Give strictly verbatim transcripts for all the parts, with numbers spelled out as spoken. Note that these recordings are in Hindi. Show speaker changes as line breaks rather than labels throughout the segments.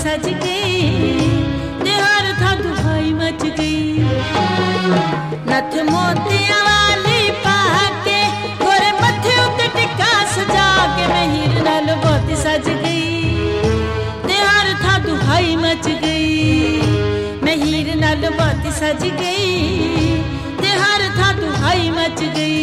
सज गई ते हर था दुहाई मच गई। नथ मोतियां वाली पाके गोरे मथे उत्ते टिक्का सजा के मैं हीर नाल बहुत सज गई ते हर था दुहाई मच गई। मैं हीर नाल बहुत सज गई ते हर था दुहाई मच गई।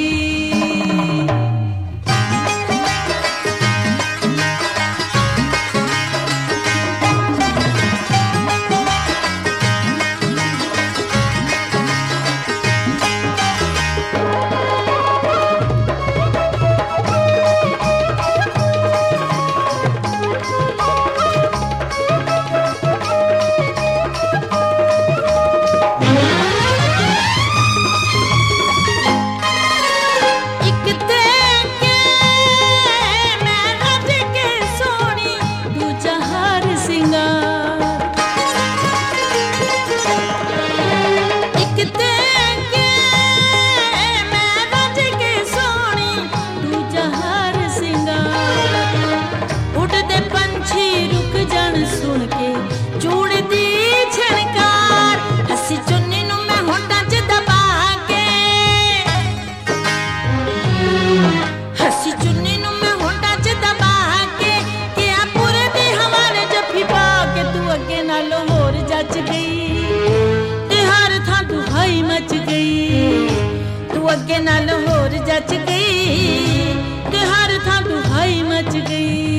अगे नाल होर जच गई ते हर थां दुहाई मच गई।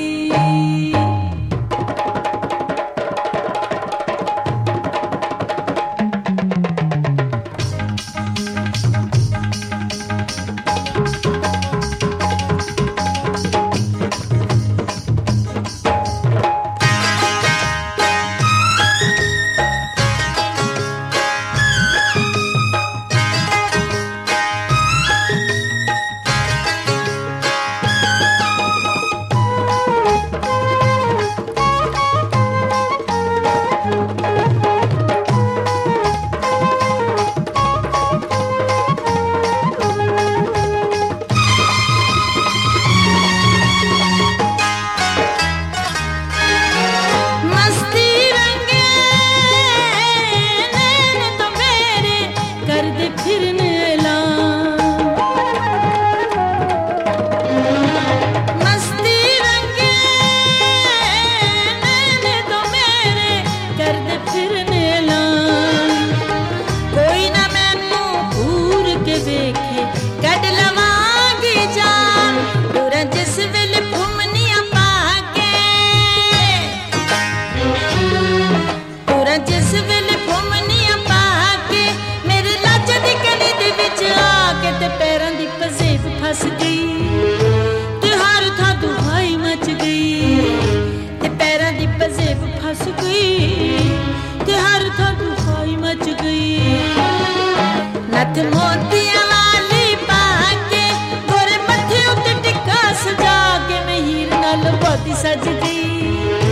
फस गई ते हर था दुहाई मच गई ते पैरां दी पजेब फस गई ते हर था दुहाई मच गई। नथ मोतियां वाली पाके गोरे मथे उत्ते टिक्का सजा के मैं हीर नाल बहुत सज गई।